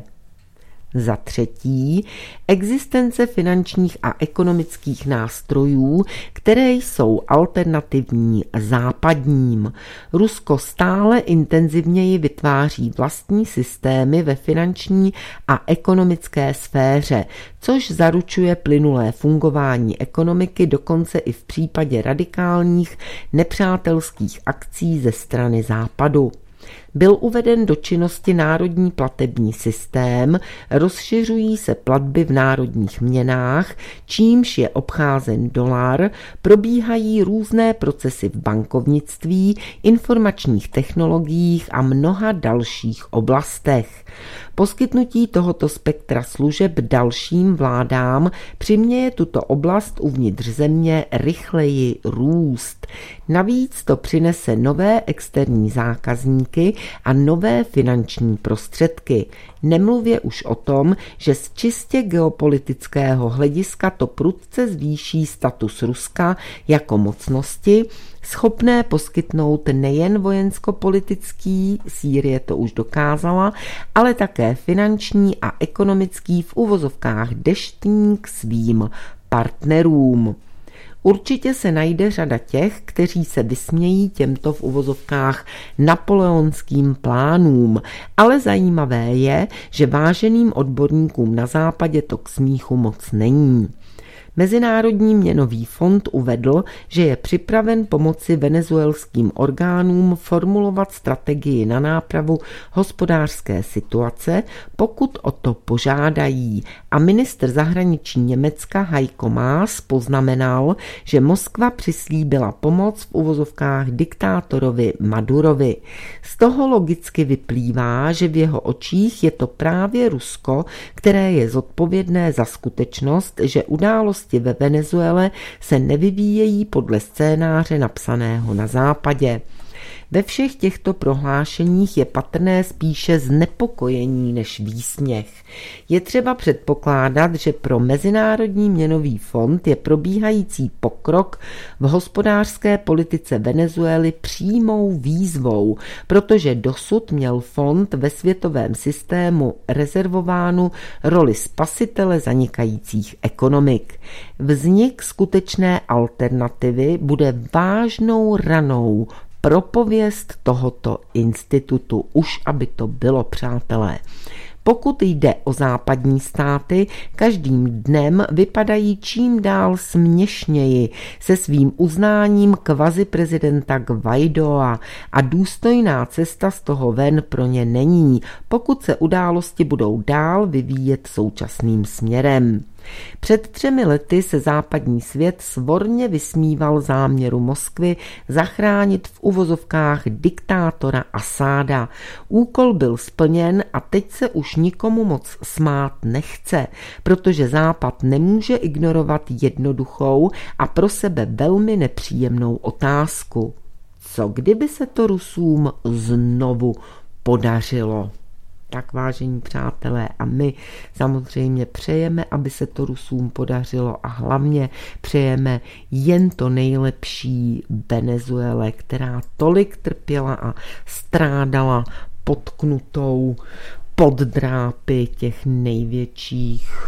Za třetí, existence finančních a ekonomických nástrojů, které jsou alternativní západním. Rusko stále intenzivněji vytváří vlastní systémy ve finanční a ekonomické sféře, což zaručuje plynulé fungování ekonomiky dokonce i v případě radikálních nepřátelských akcí ze strany západu. Byl uveden do činnosti národní platební systém, rozšiřují se platby v národních měnách, čímž je obcházen dolar, probíhají různé procesy v bankovnictví, informačních technologiích a mnoha dalších oblastech. Poskytnutí tohoto spektra služeb dalším vládám přiměje tuto oblast uvnitř země rychleji růst. Navíc to přinese nové externí zákazníky a nové finanční prostředky. Nemluvě už o tom, že z čistě geopolitického hlediska to prudce zvýší status Ruska jako mocnosti, schopné poskytnout nejen vojensko-politický, Sýrie to už dokázala, ale také finanční a ekonomický v uvozovkách deštník svým partnerům. Určitě se najde řada těch, kteří se vysmějí těmto v uvozovkách napoleonským plánům, ale zajímavé je, že váženým odborníkům na západě to k smíchu moc není. Mezinárodní měnový fond uvedl, že je připraven pomoci venezuelským orgánům formulovat strategii na nápravu hospodářské situace, pokud o to požádají. A ministr zahraničí Německa Heiko Maas poznamenal, že Moskva přislíbila pomoc v uvozovkách diktátorovi Madurovi. Z toho logicky vyplývá, že v jeho očích je to právě Rusko, které je zodpovědné za skutečnost, že události ve Venezuele se nevyvíjejí podle scénáře napsaného na západě. Ve všech těchto prohlášeních je patrné spíše znepokojení než výsměch. Je třeba předpokládat, že pro Mezinárodní měnový fond je probíhající pokrok v hospodářské politice Venezuely přímou výzvou, protože dosud měl fond ve světovém systému rezervovánu roli spasitele zanikajících ekonomik. Vznik skutečné alternativy bude vážnou ranou pro pověst tohoto institutu, už aby to bylo, přátelé. Pokud jde o západní státy, každým dnem vypadají čím dál směšněji se svým uznáním kvaziprezidenta Guaidoa a důstojná cesta z toho ven pro ně není, pokud se události budou dál vyvíjet současným směrem. Před třemi lety se západní svět svorně vysmíval záměru Moskvy zachránit v uvozovkách diktátora Asáda. Úkol byl splněn a teď se už nikomu moc smát nechce, protože Západ nemůže ignorovat jednoduchou a pro sebe velmi nepříjemnou otázku. Co kdyby se to Rusům znovu podařilo? Tak, vážení přátelé, a my samozřejmě přejeme, aby se to Rusům podařilo a hlavně přejeme jen to nejlepší Venezuele, která tolik trpěla a strádala potknutou pod drápy těch největších.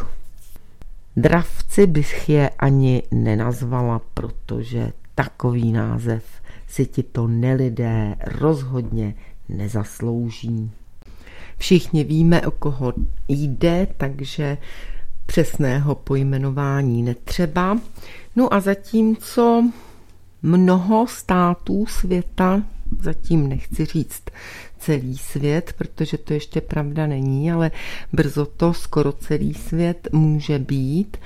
Dravci bych je ani nenazvala, protože takový název si tito nelidé rozhodně nezaslouží. Všichni víme, o koho jde, takže přesného pojmenování netřeba. No a zatímco mnoho států světa, zatím nechci říct celý svět, protože to ještě pravda není, ale brzo to skoro celý svět může být,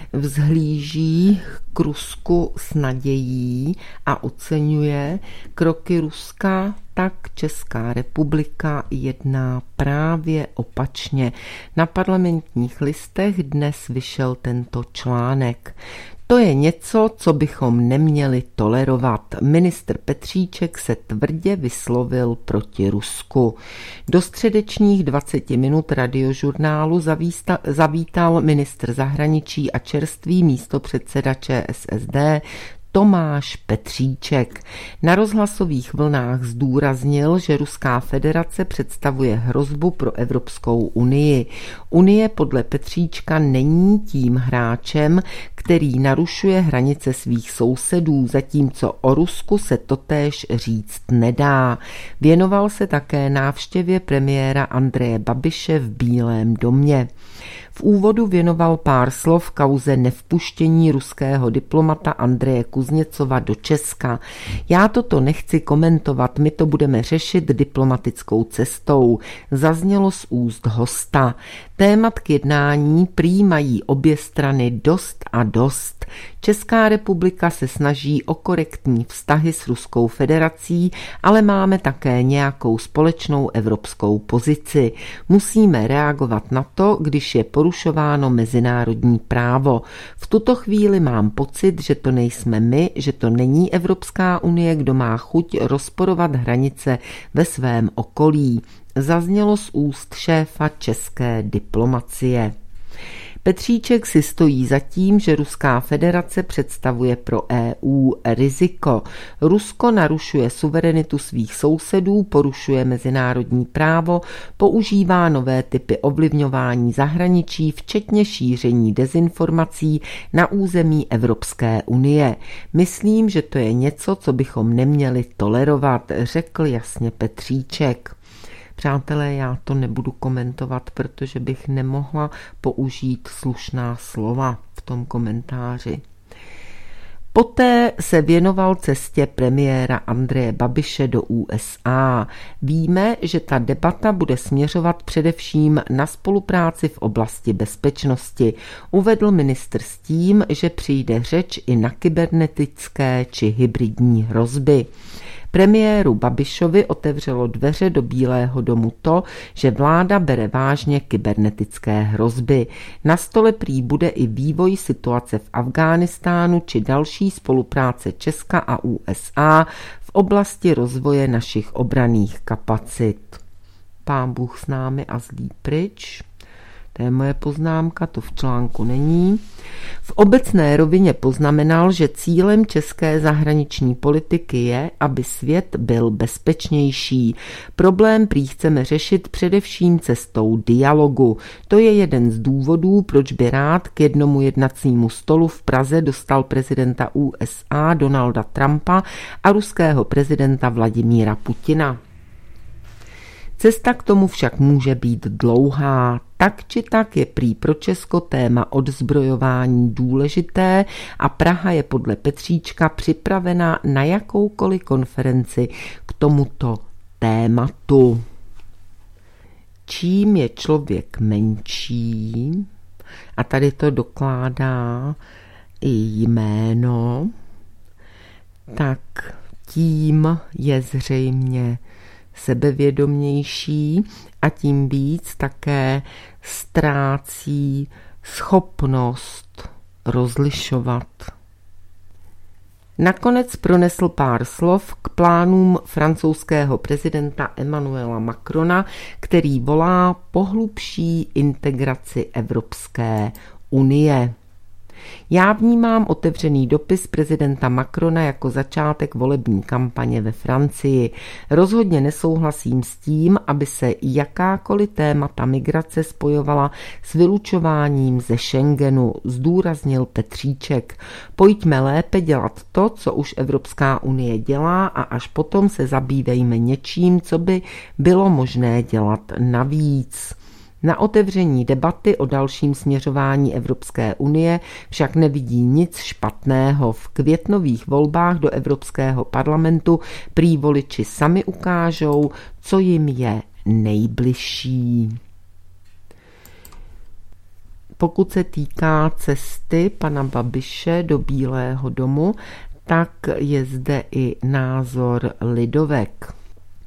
vzhlíží k Rusku s nadějí a oceňuje kroky Ruska, tak Česká republika jedná právě opačně. Na Parlamentních listech dnes vyšel tento článek. To je něco, co bychom neměli tolerovat. Ministr Petříček se tvrdě vyslovil proti Rusku. Do středečních dvaceti minut radiožurnálu zavísta, zavítal ministr zahraničí a čerstvý místopředseda ČSSD Tomáš Petříček. Na rozhlasových vlnách zdůraznil, že Ruská federace představuje hrozbu pro Evropskou unii. Unie podle Petříčka není tím hráčem, který narušuje hranice svých sousedů, zatímco o Rusku se totéž říct nedá. Věnoval se také návštěvě premiéra Andreje Babiše v Bílém domě. V úvodu věnoval pár slov kauze nevpuštění ruského diplomata Andreje Kuzněcova do Česka. Já toto nechci komentovat, my to budeme řešit diplomatickou cestou, zaznělo z úst hosta. Témat k jednání prý mají obě strany dost a dost. Česká republika se snaží o korektní vztahy s Ruskou federací, ale máme také nějakou společnou evropskou pozici. Musíme reagovat na to, když je porušováno mezinárodní právo. V tuto chvíli mám pocit, že to nejsme my, že to není Evropská unie, kdo má chuť rozporovat hranice ve svém okolí. Zaznělo z úst šéfa české diplomacie. Petříček si stojí za tím, že Ruská federace představuje pro E U riziko. Rusko narušuje suverenitu svých sousedů, porušuje mezinárodní právo, používá nové typy ovlivňování zahraničí, včetně šíření dezinformací na území Evropské unie. Myslím, že to je něco, co bychom neměli tolerovat, řekl jasně Petříček. Přátelé, já to nebudu komentovat, protože bych nemohla použít slušná slova v tom komentáři. Poté se věnoval cestě premiéra Andreje Babiše do U S A. Víme, že ta debata bude směřovat především na spolupráci v oblasti bezpečnosti. Uvedl ministr s tím, že přijde řeč i na kybernetické či hybridní hrozby. Premiéru Babišovi otevřelo dveře do Bílého domu to, že vláda bere vážně kybernetické hrozby. Na stole prý bude i vývoj situace v Afghánistánu či další spolupráce Česka a U S A v oblasti rozvoje našich obranných kapacit. Pán Bůh s námi a zlý pryč. To je moje poznámka, to v článku není. V obecné rovině poznamenal, že cílem české zahraniční politiky je, aby svět byl bezpečnější. Problém prý chceme řešit především cestou dialogu. To je jeden z důvodů, proč by rád k jednomu jednacímu stolu v Praze dostal prezidenta U S A Donalda Trumpa a ruského prezidenta Vladimíra Putina. Cesta k tomu však může být dlouhá. Tak či tak je prý pro Česko téma odzbrojování důležité a Praha je podle Petříčka připravena na jakoukoliv konferenci k tomuto tématu. Čím je člověk menší, a tady to dokládá i jméno, tak tím je zřejmě sebevědomější a tím víc také ztrácí schopnost rozlišovat. Nakonec pronesl pár slov k plánům francouzského prezidenta Emmanuela Macrona, který volá po hlubší integraci Evropské unie. Já vnímám otevřený dopis prezidenta Macrona jako začátek volební kampaně ve Francii. Rozhodně nesouhlasím s tím, aby se jakákoliv témata migrace spojovala s vylučováním ze Schengenu, zdůraznil Petříček. Pojďme lépe dělat to, co už Evropská unie dělá a až potom se zabývejme něčím, co by bylo možné dělat navíc. Na otevření debaty o dalším směřování Evropské unie však nevidí nic špatného. V květnových volbách do Evropského parlamentu prý voliči sami ukážou, co jim je nejbližší. Pokud se týká cesty pana Babiše do Bílého domu, tak je zde i názor lidovek.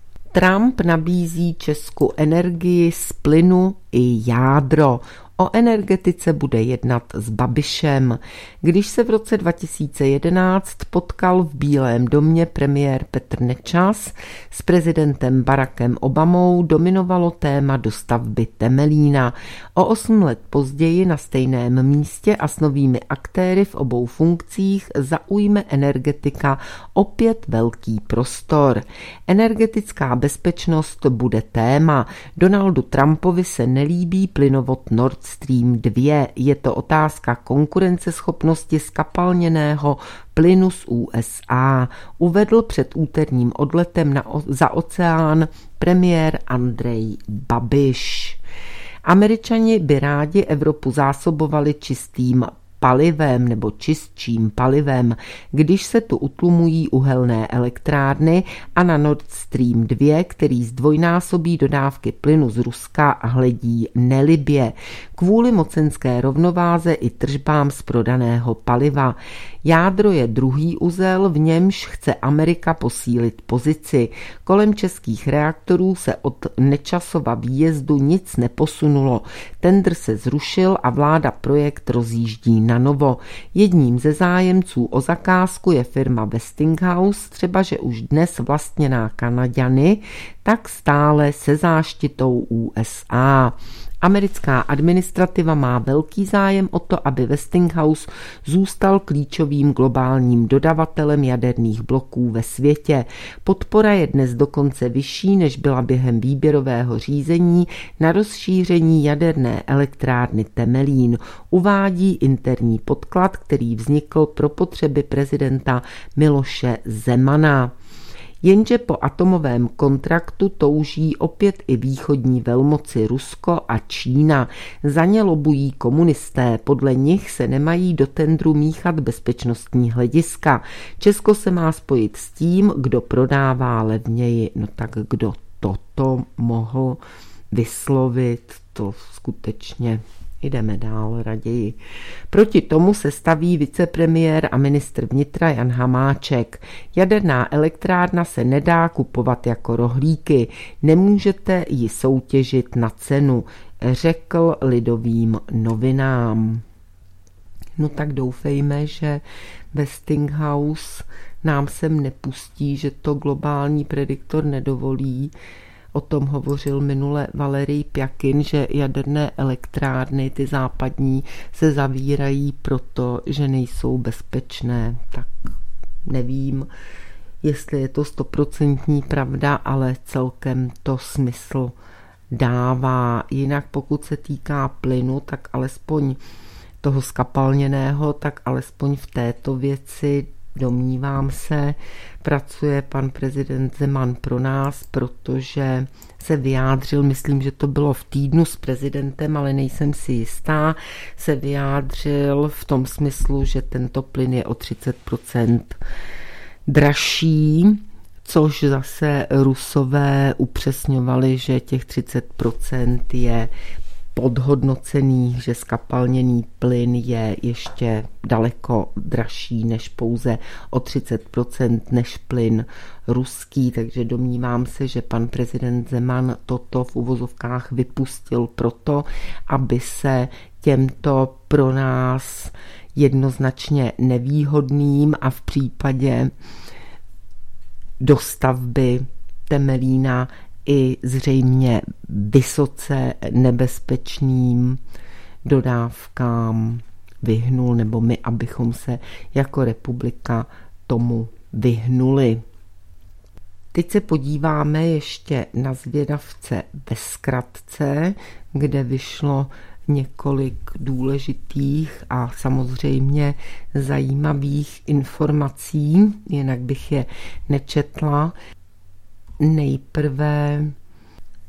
Trump nabízí Česku energii z plynu i jádro. O energetice bude jednat s Babišem. Když se v roce dva tisíce jedenáct potkal v Bílém domě premiér Petr Nečas s prezidentem Barackem Obamou, dominovalo téma dostavby Temelína. O osm let později na stejném místě a s novými aktéry v obou funkcích zaujme energetika opět velký prostor. Energetická bezpečnost bude téma. Donaldu Trumpovi se nelíbí plynovod Nord Stream dva. Je to otázka konkurenceschopnosti zkapalněného plynu z U S A, uvedl před úterním odletem na, za oceán premiér Andrej Babiš. Američani by rádi Evropu zásobovali čistým palivem nebo čistším palivem, když se tu utlumují uhelné elektrárny a na Nord Stream dva, který zdvojnásobí dodávky plynu z Ruska, hledí nelibě kvůli mocenské rovnováze i tržbám z prodaného paliva. Jádro je druhý uzel, v němž chce Amerika posílit pozici. Kolem českých reaktorů se od Nečasova výjezdu nic neposunulo. Tendr se zrušil a vláda projekt rozjíždí na novo. Jedním ze zájemců o zakázku je firma Westinghouse, třeba že už dnes vlastněná Kanaďany, tak stále se záštitou U S A. Americká administrativa má velký zájem o to, aby Westinghouse zůstal klíčovým globálním dodavatelem jaderných bloků ve světě. Podpora je dnes dokonce vyšší, než byla během výběrového řízení na rozšíření jaderné elektrárny Temelín, uvádí interní podklad, který vznikl pro potřeby prezidenta Miloše Zemana. Jenže po atomovém kontraktu touží opět i východní velmoci Rusko a Čína. Za ně lobují komunisté, podle nich se nemají do tendru míchat bezpečnostní hlediska. Česko se má spojit s tím, kdo prodává levněji. No tak kdo toto mohl vyslovit, to skutečně... Jdeme dál raději. Proti tomu se staví vicepremiér a ministr vnitra Jan Hamáček. Jaderná elektrárna se nedá kupovat jako rohlíky. Nemůžete ji soutěžit na cenu, řekl Lidovým novinám. No tak doufejme, že Westinghouse nám sem nepustí, že to globální prediktor nedovolí. O tom hovořil minule Valerij Pjakin, že jaderné elektrárny, ty západní, se zavírají proto, že nejsou bezpečné. Tak nevím, jestli je to stoprocentní pravda, ale celkem to smysl dává. Jinak pokud se týká plynu, tak alespoň toho skapalněného, tak alespoň v této věci domnívám se, pracuje pan prezident Zeman pro nás, protože se vyjádřil, myslím, že to bylo v týdnu s prezidentem, ale nejsem si jistá, se vyjádřil v tom smyslu, že tento plyn je o třicet procent dražší, což zase Rusové upřesňovali, že těch třicet procent je podhodnocený, že skapalněný plyn je ještě daleko dražší než pouze o třicet procent než plyn ruský, takže domnívám se, že pan prezident Zeman toto v uvozovkách vypustil proto, aby se těmto pro nás jednoznačně nevýhodným a v případě dostavby Temelína i zřejmě vysoce nebezpečným dodávkám vyhnul, nebo my, abychom se jako republika tomu vyhnuli. Teď se podíváme ještě na Zvědavce ve zkratce, kde vyšlo několik důležitých a samozřejmě zajímavých informací, jinak bych je nečetla. Nejprve k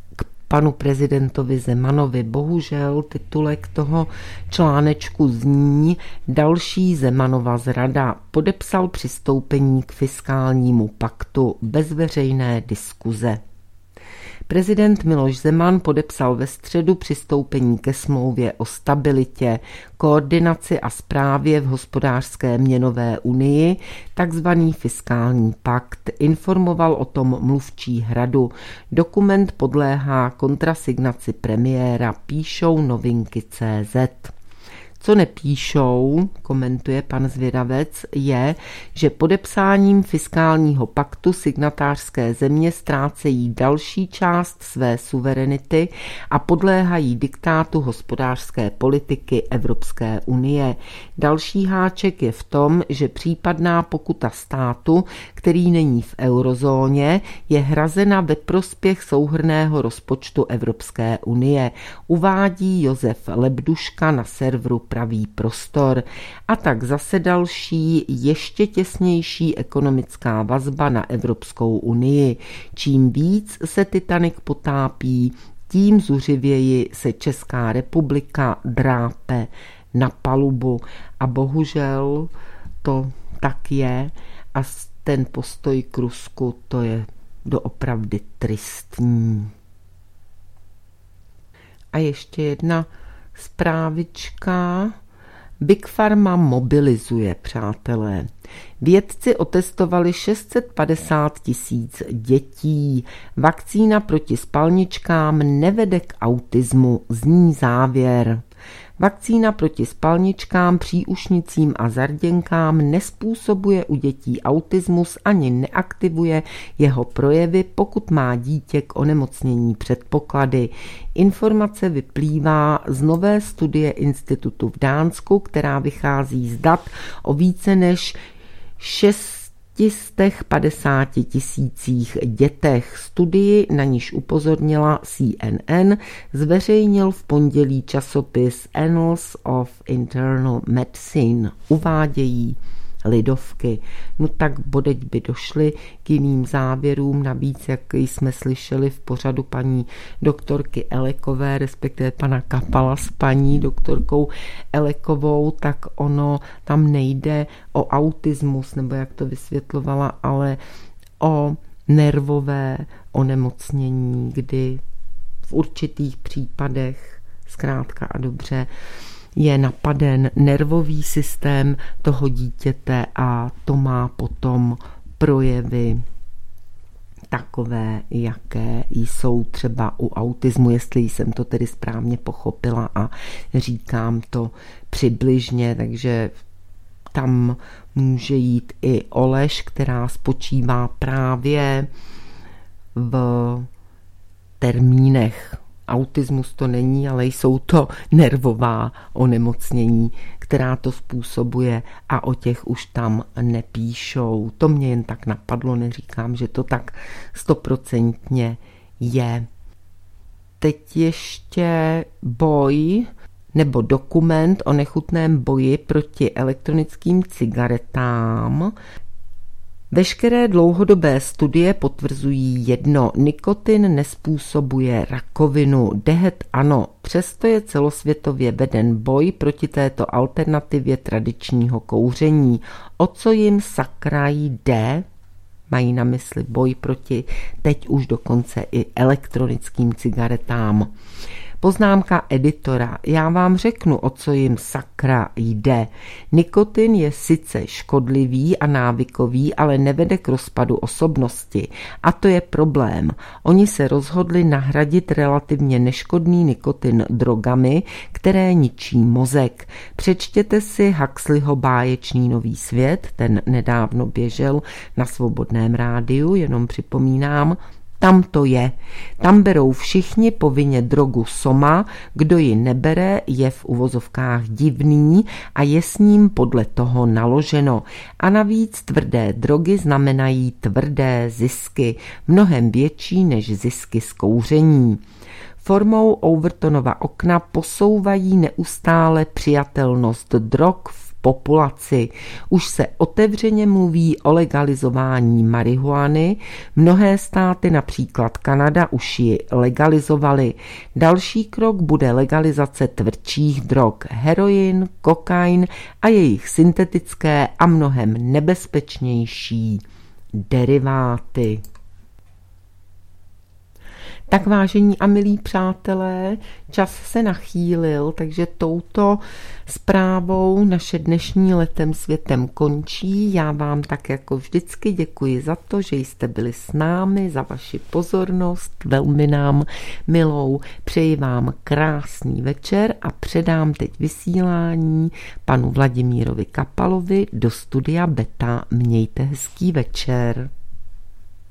panu prezidentovi Zemanovi. Bohužel titulek toho článečku zní: další Zemanova zrada. Podepsal přistoupení k fiskálnímu paktu bez veřejné diskuze. Prezident Miloš Zeman podepsal ve středu přistoupení ke smlouvě o stabilitě, koordinaci a správě v hospodářské měnové unii, takzvaný fiskální pakt. Informoval o tom mluvčí Hradu. Dokument podléhá kontrasignaci premiéra, píšou Novinky tečka cé zet. Co nepíšou, komentuje pan Zvědavec, je, že podepsáním fiskálního paktu signatářské země ztrácejí další část své suverenity a podléhají diktátu hospodářské politiky Evropské unie. Další háček je v tom, že případná pokuta státu, který není v eurozóně, je hrazena ve prospěch souhrnného rozpočtu Evropské unie, uvádí Josef Lebduška na serveru Pravý prostor. A tak zase další, ještě těsnější ekonomická vazba na Evropskou unii. Čím víc se Titanic potápí, tím zuřivěji se Česká republika drápe na palubu. A bohužel to tak je a ten postoj k Rusku, to je doopravdy tristní. A ještě jedna zprávička. Big Pharma mobilizuje, přátelé. Vědci otestovali šest set padesát tisíc dětí. Vakcína proti spalničkám nevede k autismu, zní závěr. Vakcína proti spalničkám, příušnicím a zarděnkám nespůsobuje u dětí autismus ani neaktivuje jeho projevy, pokud má dítě k onemocnění předpoklady. Informace vyplývá z nové studie institutu v Dánsku, která vychází z dat o více než šest set padesát tisících dětech. Studii, na níž upozornila C N N, zveřejnil v pondělí časopis Annals of Internal Medicine. Uvádějí Lidovky. No tak bodeď by došli k jiným závěrům, navíc, jak jsme slyšeli v pořadu paní doktorky Elekové, respektive pana Kapala s paní doktorkou Elekovou, tak ono tam nejde o autismus, nebo jak to vysvětlovala, ale o nervové onemocnění, kdy v určitých případech zkrátka a dobře je napaden nervový systém toho dítěte a to má potom projevy takové, jaké jsou třeba u autismu, jestli jsem to tedy správně pochopila a říkám to přibližně, takže tam může jít i o lež, která spočívá právě v termínech. Autismus to není, ale jsou to nervová onemocnění, která to způsobuje a o těch už tam nepíšou. To mě jen tak napadlo, neříkám, že to tak stoprocentně je. Teď ještě boj nebo dokument o nechutném boji proti elektronickým cigaretám. Veškeré dlouhodobé studie potvrzují jedno: nikotin nezpůsobuje rakovinu. Dehet ano, přesto je celosvětově veden boj proti této alternativě tradičního kouření. O co jim sakra jde? Mají na mysli boj proti teď už dokonce i elektronickým cigaretám. Poznámka editora. Já vám řeknu, o co jim sakra jde. Nikotin je sice škodlivý a návykový, ale nevede k rozpadu osobnosti. A to je problém. Oni se rozhodli nahradit relativně neškodný nikotin drogami, které ničí mozek. Přečtěte si Huxleyho Báječný nový svět, ten nedávno běžel na Svobodném rádiu, jenom připomínám. Tam to je. Tam berou všichni povinně drogu Soma, kdo ji nebere, je v uvozovkách divný a je s ním podle toho naloženo. A navíc tvrdé drogy znamenají tvrdé zisky, mnohem větší než zisky z kouření. Formou Overtonova okna posouvají neustále přijatelnost drog v populaci. Už se otevřeně mluví o legalizování marihuany. Mnohé státy, například Kanada, už ji legalizovaly. Další krok bude legalizace tvrdších drog, heroin, kokain a jejich syntetické a mnohem nebezpečnější deriváty. Tak vážení a milí přátelé, čas se nachýlil, takže touto zprávou naše dnešní Letem světem končí. Já vám tak jako vždycky děkuji za to, že jste byli s námi, za vaši pozornost, velmi nám milou. Přeji vám krásný večer a předám teď vysílání panu Vladimírovi Kapalovi do studia Beta. Mějte hezký večer.